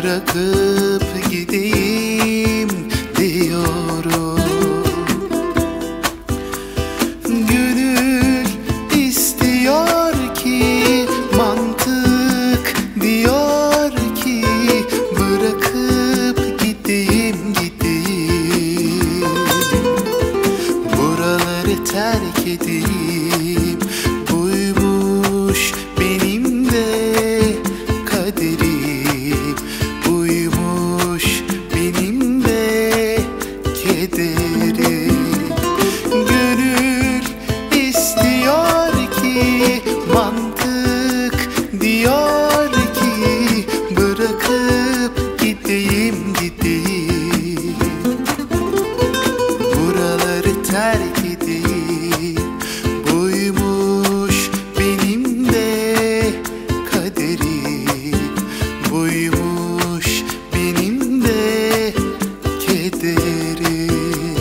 bırakıp gideyim diyorum. Gönül istiyor ki, mantık diyor ki bırakıp gideyim, buraları terk edeyim. Buymuş benim de kaderim, buymuş benim de kederim. Gönül istiyor ki, mantık diyor ki bırakıp gideyim, buraları terk edeyim. Buymuş benim de kaderim, buymuş benim de kederim.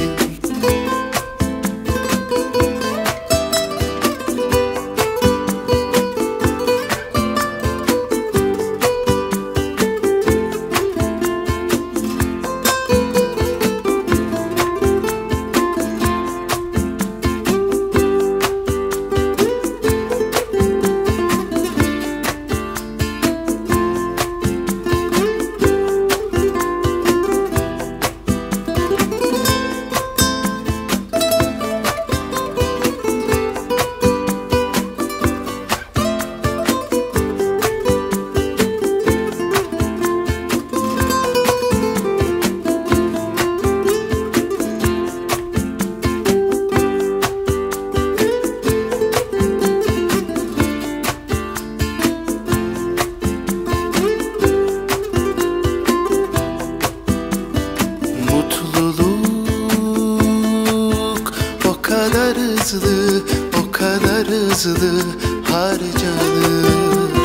Mutluluk o kadar hızlı, o kadar hızlı harcanır.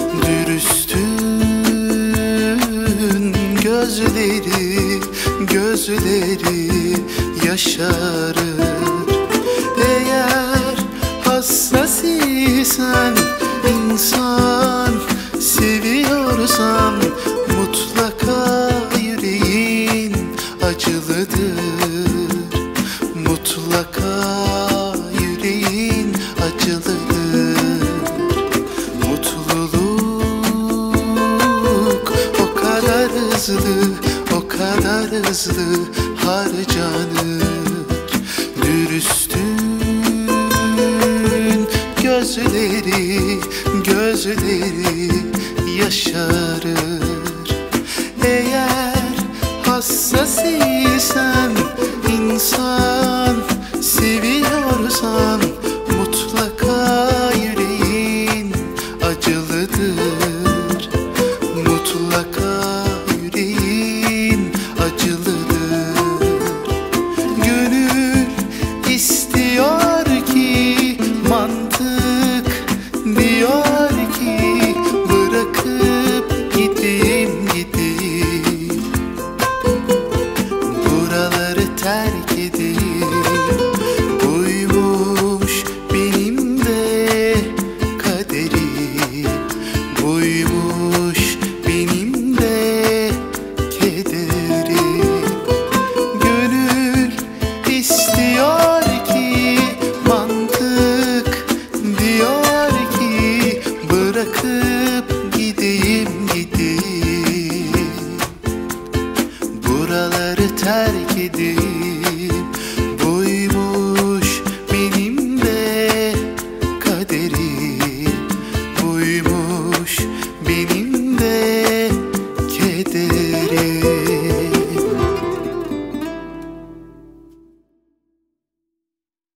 Dürüstün gözleri yaşarır. Eğer hassas isen, insan seviyorsan, mutlaka yüreğin acılıdır. Mutlaka yüreğin acılıdır. Mutluluk o kadar hızlı, o kadar hızlı harcanır. Dürüstün gözleri yaşarır. Eğer hassas isen, insan seviyorsan, mutlaka yüreğin acılıdır. Mutlaka yüreğin acılıdır. Gönül istiyor ki, mantık diyor ki bırakıp gideyim, buraları terk edeyim. Buymuş benim de kaderim, buymuş benim de kederim. Gönül istiyor ki, mantık diyor ki bırakıp gideyim, buraları terk edeyim.